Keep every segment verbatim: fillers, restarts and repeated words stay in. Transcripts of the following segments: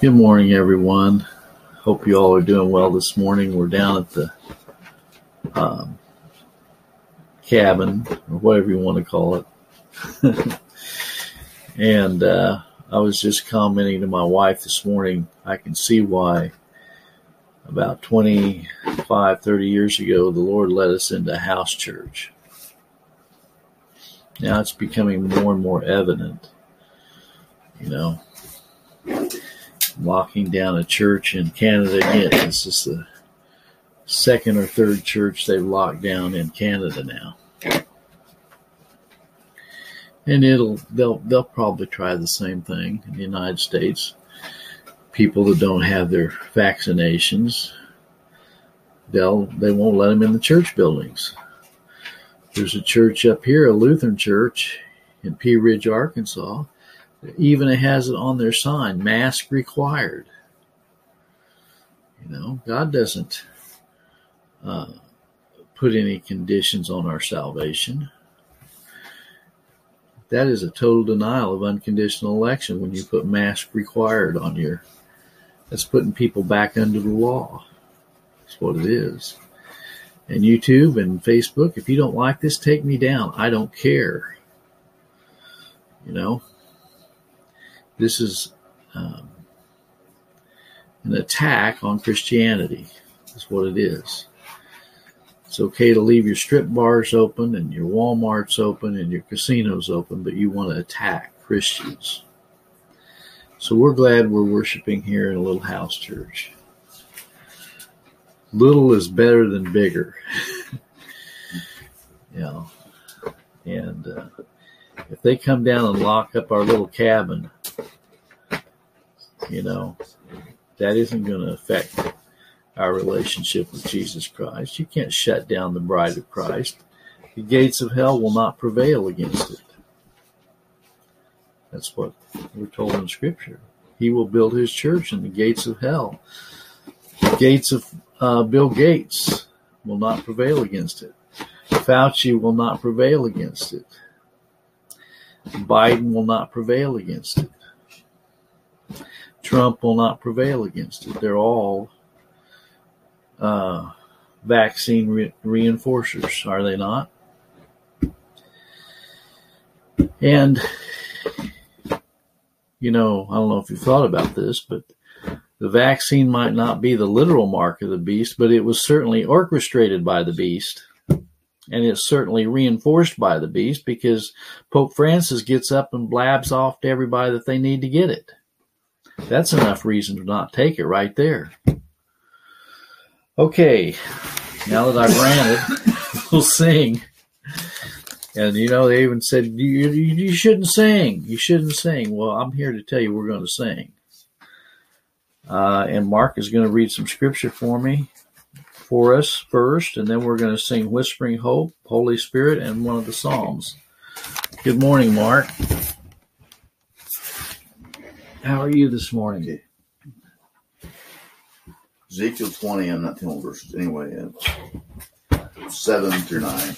Good morning, everyone. Hope you all are doing well this morning. We're down at the um, cabin, or whatever you want to call it. and uh, I was just commenting to my wife this morning, I can see why about twenty-five, thirty years ago, the Lord led us into house church. Now it's becoming more and more evident, you know. Walking down a church in Canada again. This is the second or third church they've locked down in Canada now. And it'll they'll they'll probably try the same thing in the United States. People that don't have their vaccinations, they'll they won't let them in the church buildings. There's a church up here, a Lutheran church in Pea Ridge, Arkansas. Even it has it on their sign, mask required. You know, God doesn't uh, put any conditions on our salvation. That is a total denial of unconditional election when you put mask required on your, that's putting people back under the law. That's what it is. And YouTube and Facebook, if you don't like this, take me down. I don't care. You know? This is um, an attack on Christianity. That's what it is. It's okay to leave your strip bars open and your Walmarts open and your casinos open, but you want to attack Christians. So we're glad we're worshiping here in a little house church. Little is better than bigger. You know, and uh, if they come down and lock up our little cabin, you know, that isn't going to affect our relationship with Jesus Christ. You can't shut down the bride of Christ. The gates of hell will not prevail against it. That's what we're told in Scripture. He will build his church in the gates of hell. The gates of uh, Bill Gates will not prevail against it. Fauci will not prevail against it. Biden will not prevail against it. Trump will not prevail against it. They're all uh, vaccine re- reinforcers, are they not? And, you know, I don't know if you've thought about this, but the vaccine might not be the literal mark of the beast, but it was certainly orchestrated by the beast. And it's certainly reinforced by the beast because Pope Francis gets up and blabs off to everybody that they need to get it. That's enough reason to not take it right there. Okay, now that I've ranted, we'll sing. And, you know, they even said, you, you, you shouldn't sing. You shouldn't sing. Well, I'm here to tell you we're going to sing. Uh, and Mark is going to read some scripture for me. For us first, and then we're going to sing Whispering Hope, Holy Spirit, and one of the Psalms. Good morning, Mark. How are you this morning? Okay. Ezekiel twenty, I'm not telling verses anyway, seven through nine.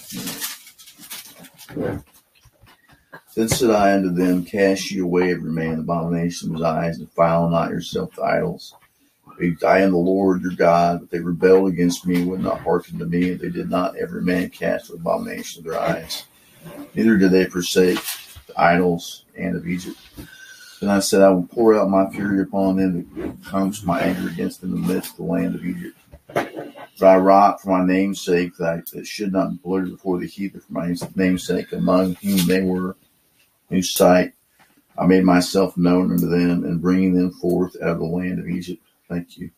Then said I unto them, cast ye away every man the abomination of his eyes, and defile not yourself to idols. I am the Lord your God, but they rebelled against me, would not hearken to me, and they did not every man cast the abomination of their eyes. Neither did they forsake the idols and of Egypt. Then I said, I will pour out my fury upon them that comes my anger against them in the midst of the land of Egypt. For I wrought for my name's sake that, I, that should not be polluted before the heathen for my name's sake, among whom they were, whose sight I made myself known unto them, and bringing them forth out of the land of Egypt. Thank you.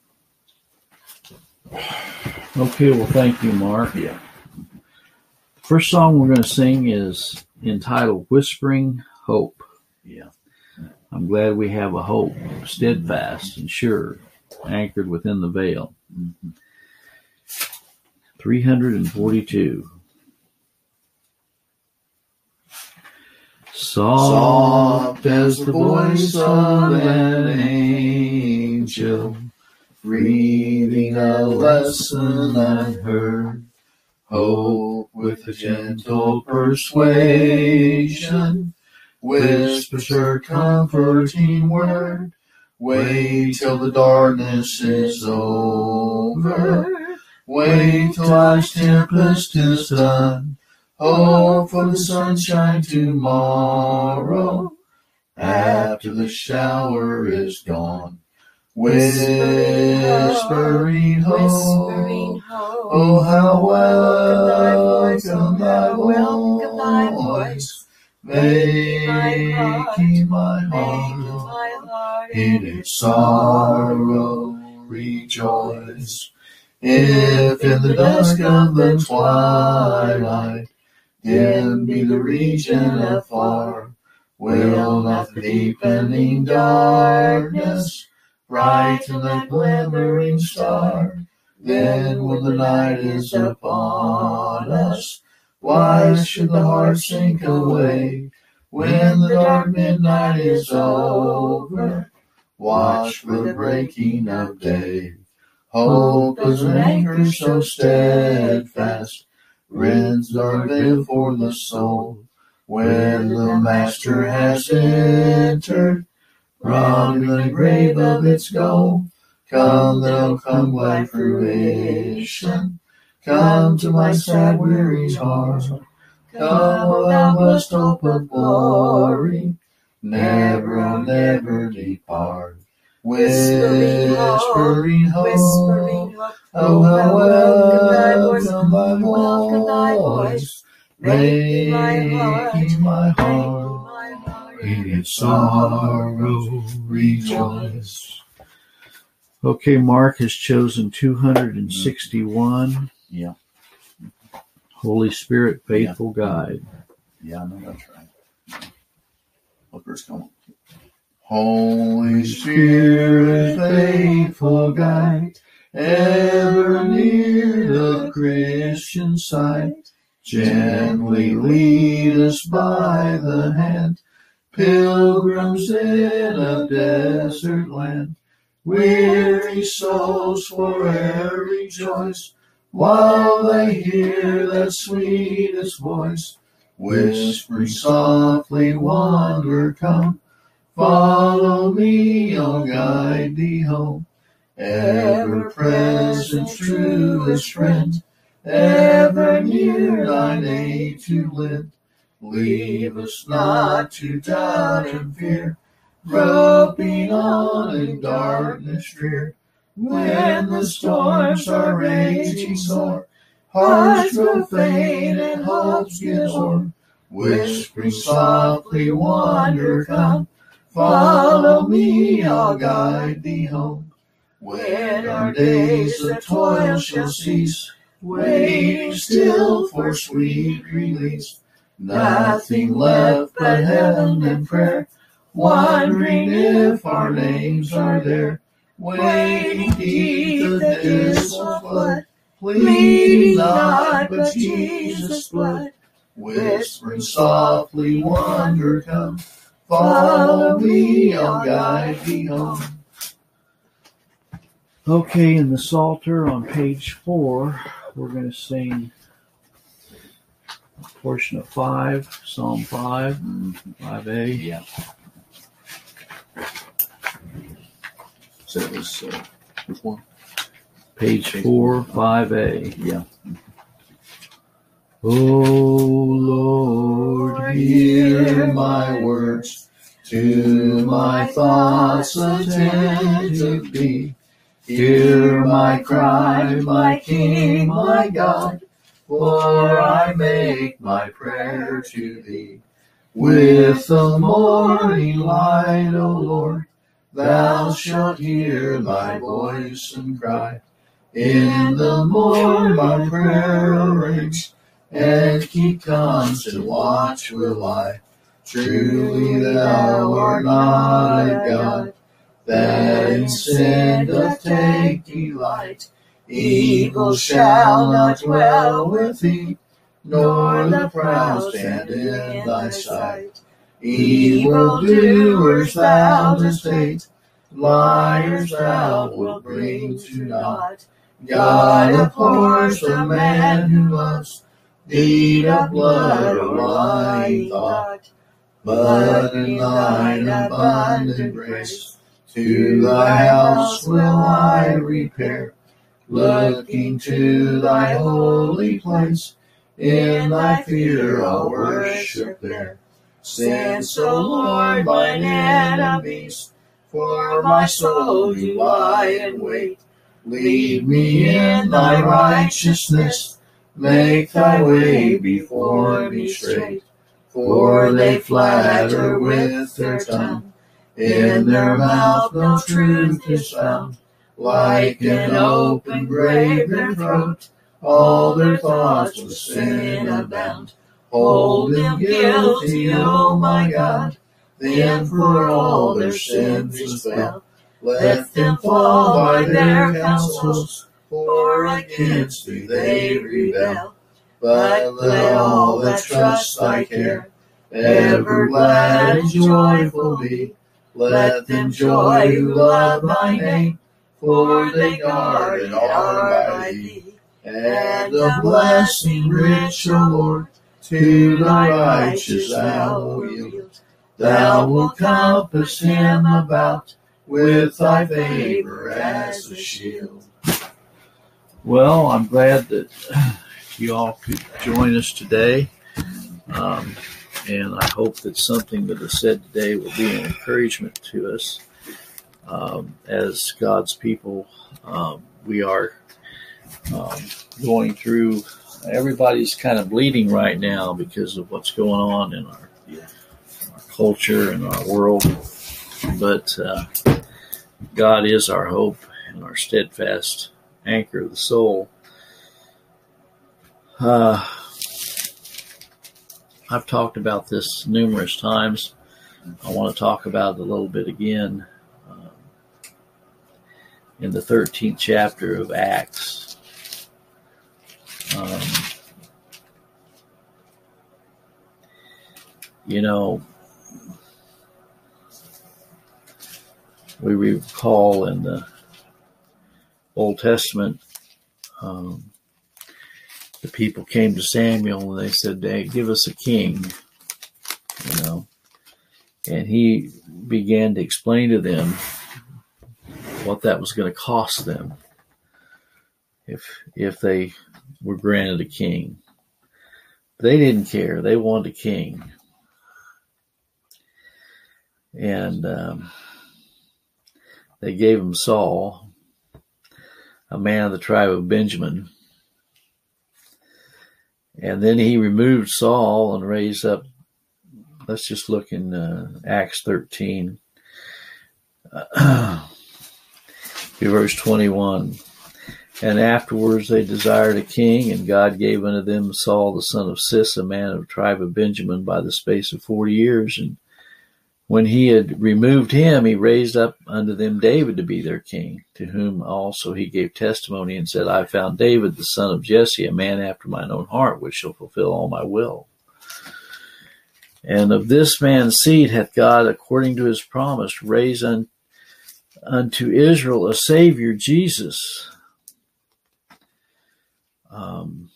Okay, well, thank you, Mark. Yeah. The first song we're going to sing is entitled Whispering Hope. Yeah. I'm glad we have a hope, steadfast and sure, anchored within the veil. Mm-hmm. three forty-two. Soft as the voice of an angel, breathing a lesson unheard, hope with a gentle persuasion, whispers her comforting word, Wait till the darkness is over. Wait till life's tempest is done. Hope for the sunshine tomorrow, after the shower is gone. Whispering hope, oh how welcome thy voice, making my heart in its sorrow rejoice. If in the dusk of the twilight dim be the region afar, will not the deepening darkness brighten that glimmering star? Then when the night is upon us, why should the heart sink away? When the dark midnight is over, watch for the breaking of day. Hope is an anchor so steadfast, rends dark veil for the soul. When the Master has entered, robbing the grave of its goal, come thou, come glad fruition, come to my sad weary heart. Come, O thou blessed hope of glory, never, oh, never depart. Whispering hope, oh how welcome thy voice, making my heart in its sorrow rejoice. Okay, Mark has chosen two hundred sixty-one. Yeah. Holy Spirit, faithful yeah. guide. Yeah, I know that's right. What verse come on? Holy Spirit, faithful guide, ever near the Christian side, gently lead us by the hand, pilgrims in a desert land. Weary souls forever rejoice, while they hear that sweetest voice, whispering softly, wanderer, come. Follow me, I'll guide thee home. Ever present, truest friend, ever near thine aid to lend. Leave us not to doubt and fear, groping on in darkness drear. When the storms are raging sore, hearts grow faint and hopes get o'er. Whispering softly, wanderer, come. Follow me, I'll guide thee home. When our days of toil shall cease, waiting still for sweet release, nothing left but heaven and prayer, wondering if our names are there. Waiting deep the dismal flood, pleading not but Jesus' blood. Whispering softly, wanderer, come. Follow me, I'll guide thee home. Okay, in the Psalter on page four, we're going to sing a portion of five, Psalm five, five A. Yeah. So it was, uh, which one? Page four, five A. Yeah. O Lord, hear my words, to my thoughts attentive be. Hear my cry, my King, my God, for I make my prayer to thee. With the morning light, O Lord, thou shalt hear my voice and cry. In the morn my prayer arrange, and keep constant watch will I. Truly thou art not a God, that in sin doth take delight. Evil shall not dwell with thee, nor the proud stand in thy sight. Evil doers thou dost hate, liars thou wilt bring to naught. God abhors the man who loves deed of blood or lying thought. But in thine abundant grace, To thy house will I repair, looking to thy holy place. In thy fear I'll worship there. Since, O Lord, mine enemies for my soul do lie in wait, lead me in thy righteousness, make thy way before me straight. For they flatter with their tongue, in their mouth no truth is found. Like an open grave their throat, all their thoughts with sin abound. Hold them guilty, O my God, then for all their sins expel. Let them fall by their counsels, for against thee they rebel. But let all that trust thy care ever glad and joyful be. Let them joy who love thy name, for they guard and are by thee. And a blessing rich, O Lord, to thy righteous thou wilt yield. Thou wilt compass him about with thy favor as a shield. Well, I'm glad that you all could join us today. Um, and I hope that something that is said today will be an encouragement to us. Um, as God's people, um, we are um, going through, everybody's kind of bleeding right now because of what's going on in our, our culture and our world. But uh, God is our hope and our steadfast anchor of the soul. Uh, I've talked about this numerous times. I want to talk about it a little bit again. Um, in the thirteenth chapter of Acts, um, you know, we recall in the Old Testament, um, the people came to Samuel and they said, hey, give us a king, you know, and he began to explain to them what that was going to cost them if if they were granted a king. They didn't care. They wanted a king. And um, they gave him Saul, a man of the tribe of Benjamin. And then he removed Saul and raised up, let's just look in uh, Acts thirteen, uh, verse twenty-one. And afterwards they desired a king, and God gave unto them Saul the son of Cis, a man of the tribe of Benjamin, by the space of forty years. And when he had removed him, he raised up unto them David to be their king, to whom also he gave testimony and said, I found David the son of Jesse, a man after mine own heart, which shall fulfill all my will. And of this man's seed hath God, according to his promise, raised un, unto Israel a Savior, Jesus. Um,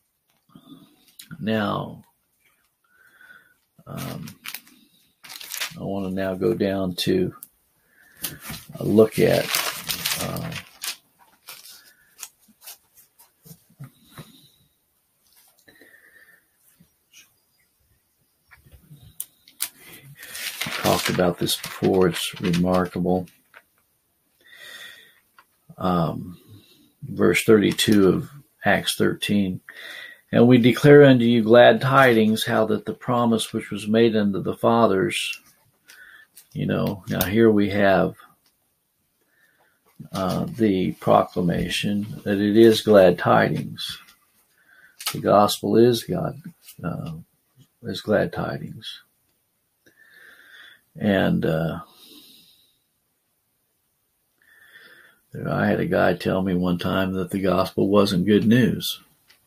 now, um, I want to now go down to uh, look at uh, I talked about this before. It's remarkable. Um, verse thirty-two of Acts thirteen. And we declare unto you glad tidings, how that the promise which was made unto the fathers, you know, now here we have uh, the proclamation that it is glad tidings. The gospel is God, uh, is glad tidings. And uh, I had a guy tell me one time that the gospel wasn't good news.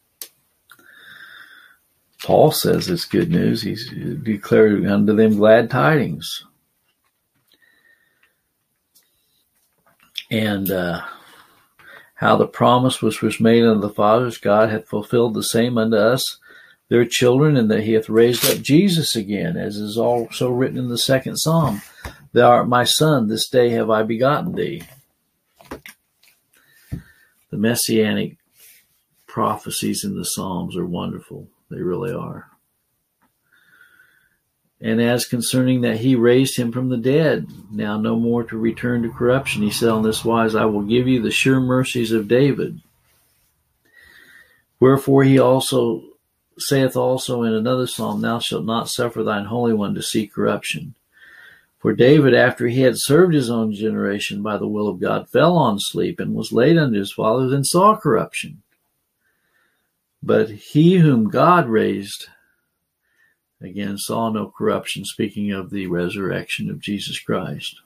Paul says it's good news. He's declared unto them glad tidings. And uh, how the promise which was made unto the fathers, God hath fulfilled the same unto us, their children, and that he hath raised up Jesus again, as is also written in the second Psalm, Thou art my son, this day have I begotten thee. The messianic prophecies in the Psalms are wonderful. They really are. And as concerning that he raised him from the dead, now no more to return to corruption, he said on this wise, I will give you the sure mercies of David. Wherefore he also saith also in another psalm, Thou shalt not suffer thine Holy One to see corruption. For David, after he had served his own generation by the will of God, fell on sleep and was laid unto his fathers and saw corruption. But he whom God raised, again, saw no corruption, speaking of the resurrection of Jesus Christ.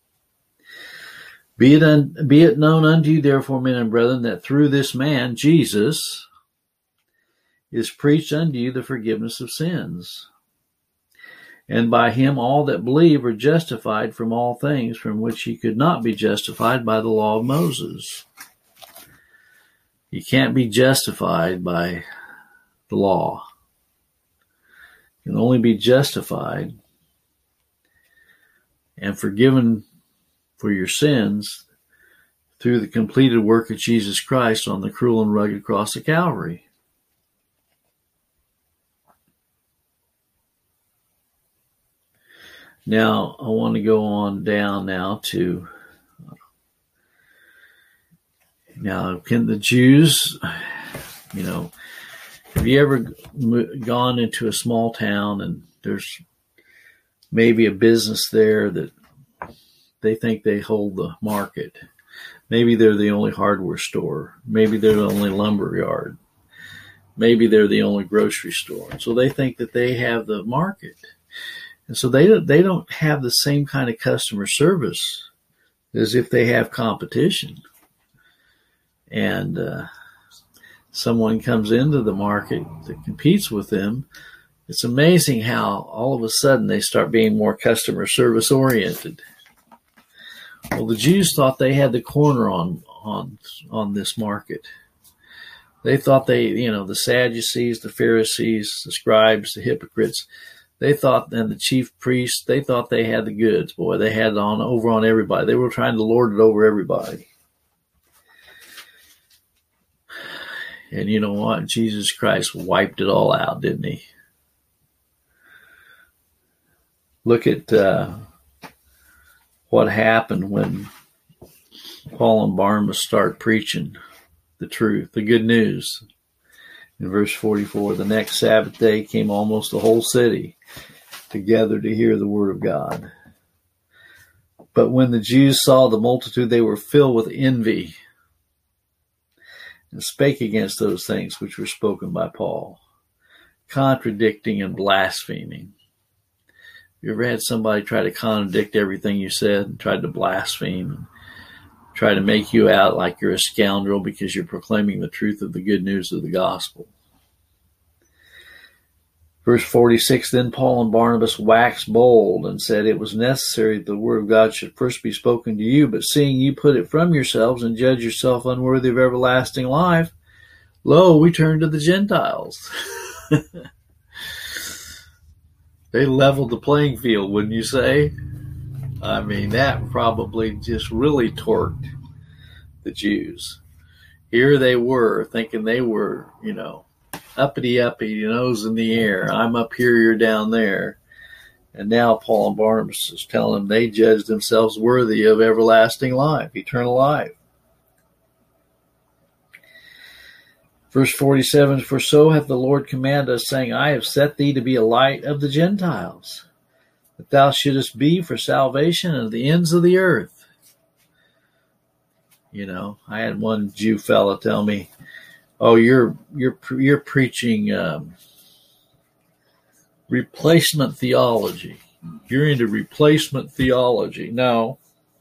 Be it, un- be it known unto you, therefore, men and brethren, that through this man, Jesus, is preached unto you the forgiveness of sins. And by him all that believe are justified from all things from which ye could not be justified by the law of Moses. You can't be justified by the law. You can only be justified and forgiven for your sins through the completed work of Jesus Christ on the cruel and rugged cross of Calvary. Now, I want to go on down now to, now, can the Jews, you know, have you ever gone into a small town and there's maybe a business there that they think they hold the market? Maybe they're the only hardware store. Maybe they're the only lumber yard. Maybe they're the only grocery store. So they think that they have the market. And so they don't, they don't have the same kind of customer service as if they have competition. And uh, someone comes into the market that competes with them. It's amazing how all of a sudden they start being more customer service oriented. Well, the Jews thought they had the corner on on on this market. They thought they, you know, the Sadducees, the Pharisees, the scribes, the hypocrites, they thought, and the chief priests, they thought they had the goods. Boy, they had it on over on everybody. They were trying to lord it over everybody. And you know what? Jesus Christ wiped it all out, didn't he? Look at uh, what happened when Paul and Barnabas start preaching the truth, the good news. In verse forty-four, the next Sabbath day came almost the whole city together to hear the word of God. But when the Jews saw the multitude, they were filled with envy and spake against those things which were spoken by Paul, contradicting and blaspheming. You ever had somebody try to contradict everything you said and tried to blaspheme and try to make you out like you're a scoundrel because you're proclaiming the truth of the good news of the gospel? Verse forty-six, then Paul and Barnabas waxed bold and said, it was necessary that the word of God should first be spoken to you, but seeing you put it from yourselves and judge yourself unworthy of everlasting life, lo, we turn to the Gentiles. They leveled the playing field, wouldn't you say? I mean, that probably just really torqued the Jews. Here they were thinking they were, you know, uppity uppity, nose in the air. I'm up here, you're down there. And now Paul and Barnabas is telling them they judge themselves worthy of everlasting life, eternal life. Verse forty-seven, for so hath the Lord commanded us, saying, I have set thee to be a light of the Gentiles, that thou shouldest be for salvation of the ends of the earth. You know, I had one Jew fella tell me, oh, you're you're you're preaching um, replacement theology. You're into replacement theology. No.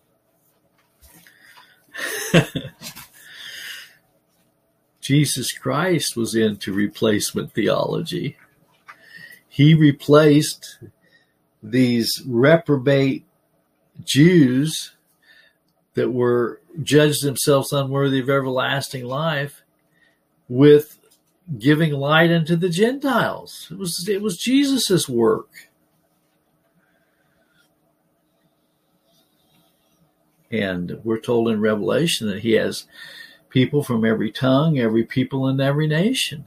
Jesus Christ was into replacement theology. He replaced these reprobate Jews that were judged themselves unworthy of everlasting life with giving light unto the Gentiles. It was, it was Jesus' work. And we're told in Revelation that he has people from every tongue, every people, and every nation.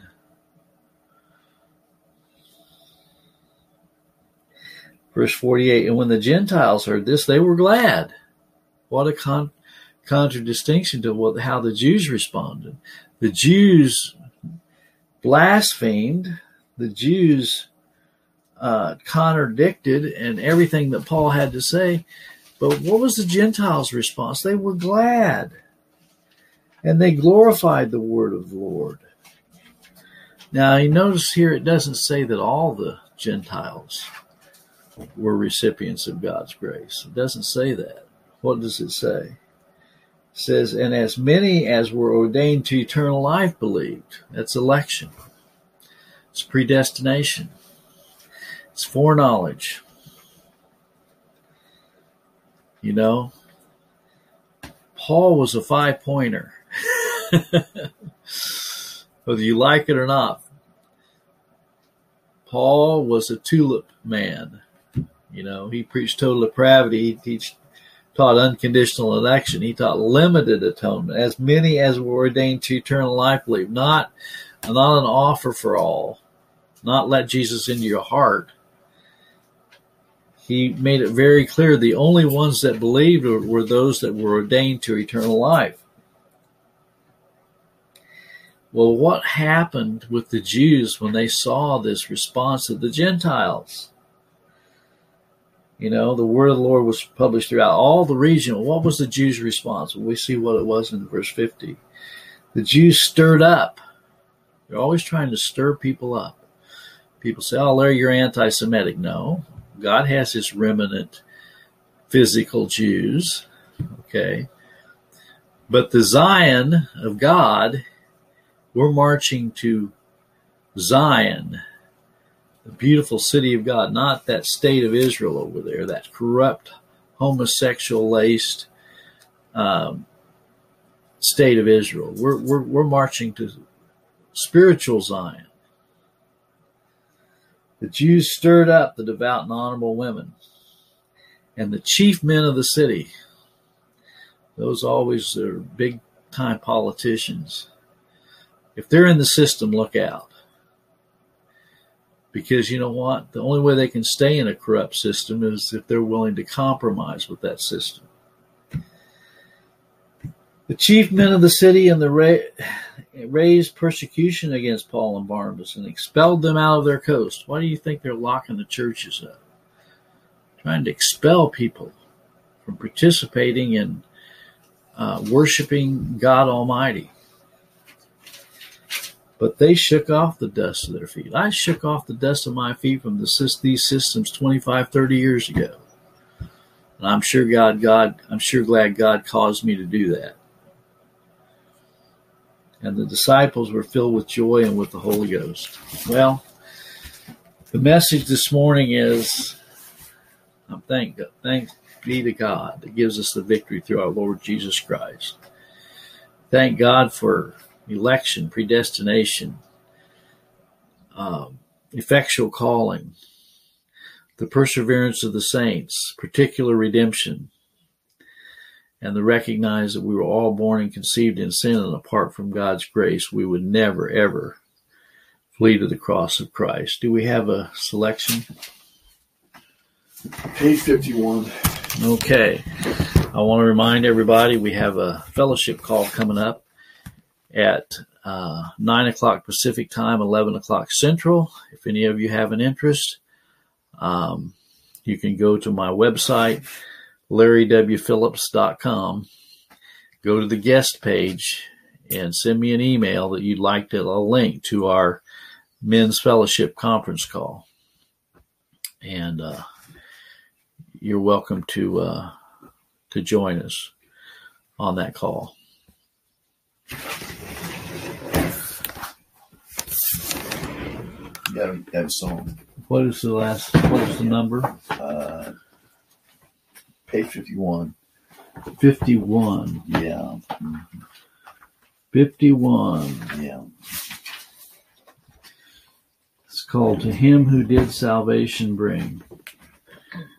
Verse forty-eight, and when the Gentiles heard this, they were glad. What a con- contradistinction to what, how the Jews responded. The Jews blasphemed. The Jews uh, contradicted and everything that Paul had to say. But what was the Gentiles' response? They were glad. And they glorified the word of the Lord. Now, you notice here it doesn't say that all the Gentiles were recipients of God's grace. It doesn't say that. What does it say? It says, and as many as were ordained to eternal life believed. That's election. It's predestination. It's foreknowledge. You know, Paul was a five-pointer. Whether you like it or not, Paul was a tulip man. You know, he preached total depravity. He teach, taught unconditional election. He taught limited atonement. As many as were ordained to eternal life believe. Not, not an offer for all. Not let Jesus into your heart. He made it very clear the only ones that believed were those that were ordained to eternal life. Well, what happened with the Jews when they saw this response of the Gentiles? You know, the word of the Lord was published throughout all the region. What was the Jews' response? Well, we see what it was in verse fifty. The Jews stirred up. They're always trying to stir people up. People say, oh, Larry, you're anti-Semitic. No. God has his remnant physical Jews. Okay. But the Zion of God, we're marching to Zion, the beautiful city of God, not that state of Israel over there, that corrupt, homosexual-laced um, state of Israel. We're, we're, we're marching to spiritual Zion. The Jews stirred up the devout and honorable women and the chief men of the city. Those always are big-time politicians. If they're in the system, look out. Because you know what? The only way they can stay in a corrupt system is if they're willing to compromise with that system. The chief men of the city and the ra- raised persecution against Paul and Barnabas and expelled them out of their coast. Why do you think they're locking the churches up? Trying to expel people from participating in uh, worshiping God Almighty. But they shook off the dust of their feet. I shook off the dust of my feet from the, these systems twenty-five, thirty years ago. And I'm sure God, God, I'm sure glad God caused me to do that. And the disciples were filled with joy and with the Holy Ghost. Well, the message this morning is, I'm thank God, thanks be to God that gives us the victory through our Lord Jesus Christ. Thank God for election, predestination, um, effectual calling, the perseverance of the saints, particular redemption, and the recognize that we were all born and conceived in sin, and apart from God's grace, we would never, ever flee to the cross of Christ. Do we have a selection? Page fifty-one. Okay. I want to remind everybody we have a fellowship call coming up at uh, nine o'clock Pacific time, eleven o'clock Central. If any of you have an interest, um, you can go to my website, larry w phillips dot com, go to the guest page, and send me an email that you'd like to, a link to our men's fellowship conference call. And uh, you're welcome to uh, to join us on that call. You have, you have a song. What is the last, what is the number? Uh, page fifty-one. fifty-one. Yeah. fifty-one. Yeah. It's called To Him Who Did Salvation Bring.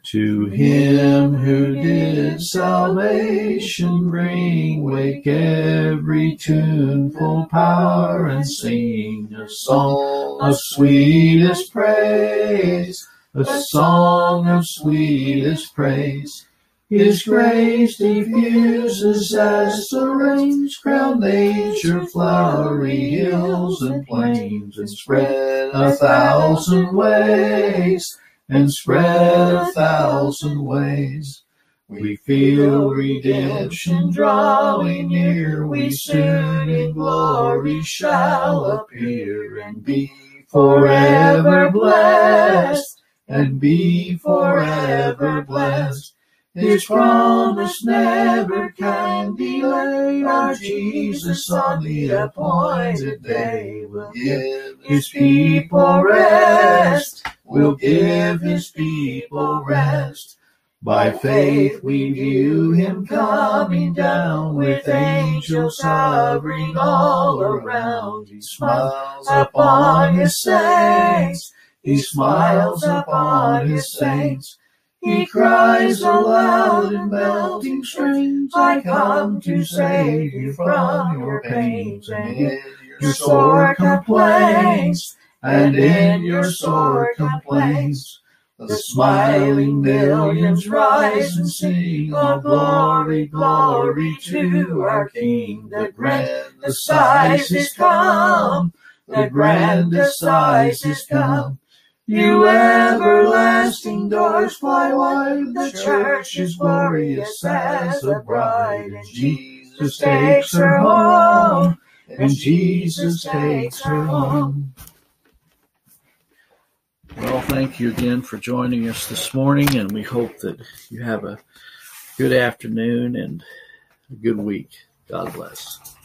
To him who did salvation bring, wake every tuneful power and sing a song of sweetest praise, a song of sweetest praise. His grace diffuses as the rains crown nature, flowery hills and plains, and spread a thousand ways, and spread a thousand ways. We feel redemption drawing near, we soon in glory shall appear, and be forever blessed, and be forever blessed. His promise never can delay, our Jesus on the appointed day will give his people rest, will give his people rest. By faith we view him coming down, with angels hovering all around. He smiles upon his saints, he smiles upon his saints. He cries aloud in melting strains, I come to save you from your pains, and in your sore complaints, and in your sore complaints. The smiling millions rise and sing, oh glory, glory to our King. The grand Assize is come, the grand Assize is come. You everlasting doors fly wide, the church is glorious as a bride, and Jesus takes her home, and Jesus takes her home. Well, thank you again for joining us this morning, and we hope that you have a good afternoon and a good week. God bless.